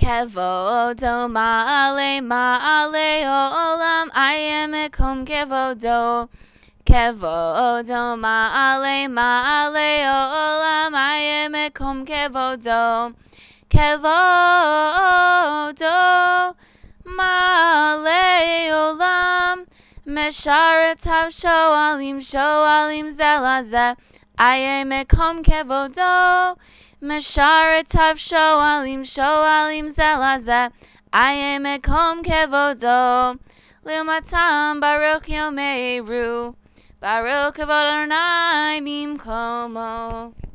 Kevodo ma'ale ma'ale olam ayem ekom kevodo. Kevodo ma'ale ma'ale olam ayem ekom kevodo. Kevodo ma'ale olam mesharetav shoalim zelazeh ayem ekom kevodo. Mesharetav shoalim zelazeh ayem ekom kevodo. L'matam baruch yomeru baruch kavod Adonai bimkomo.